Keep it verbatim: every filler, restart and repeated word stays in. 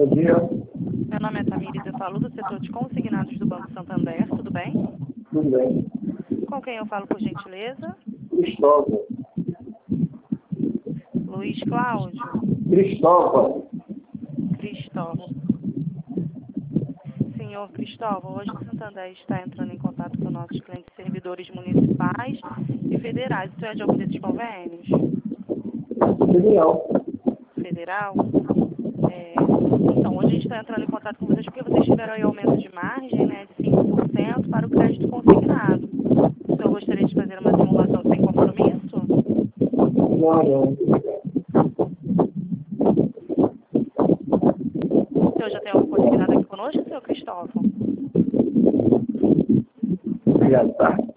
Bom dia. Meu nome é Tamires, eu falo do setor de consignados do Banco Santander, tudo bem? Tudo bem. Com quem eu falo, por gentileza? Cristóvão. Luiz Cláudio? Cristóvão. Cristóvão. Senhor Cristóvão, hoje o Santander está entrando em contato com nossos clientes servidores municipais e federais. Isso é de algum desses convênios? Federal. Federal? É, então, hoje a gente está entrando em contato com vocês porque vocês tiveram aí aumento de margem, né, de cinco por cento para o crédito consignado. O senhor gostaria de fazer uma simulação sem compromisso? Não, não. O senhor já tem algo consignado aqui conosco, senhor Cristóvão? Já tá.